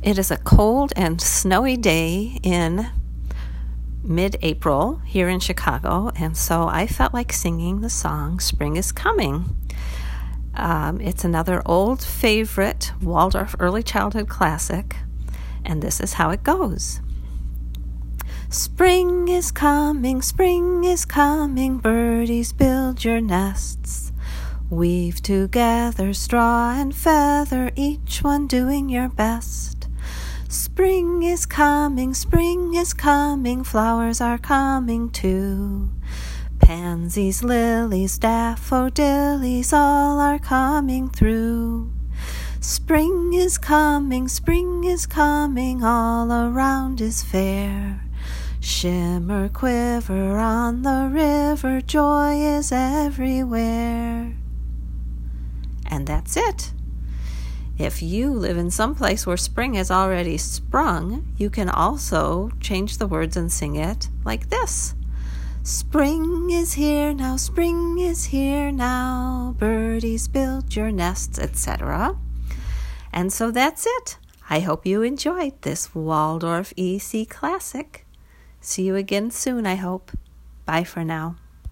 It is a cold and snowy day in mid-April here in Chicago, and so I felt like singing the song Spring is Coming. It's another old favorite Waldorf early childhood classic, and this is how it goes. Spring is coming, birdies build your nests. Weave together straw and feather, each one doing your best. Spring is coming, flowers are coming too. Pansies, lilies, daffodillies, all are coming through. Spring is coming, all around is fair. Shimmer, quiver on the river, joy is everywhere. And that's it. If you live in some place where spring has already sprung, you can also change the words and sing it like this. Spring is here now, birdies build your nests, etc. And so that's it. I hope you enjoyed this Waldorf EC classic. See you again soon, I hope. Bye for now.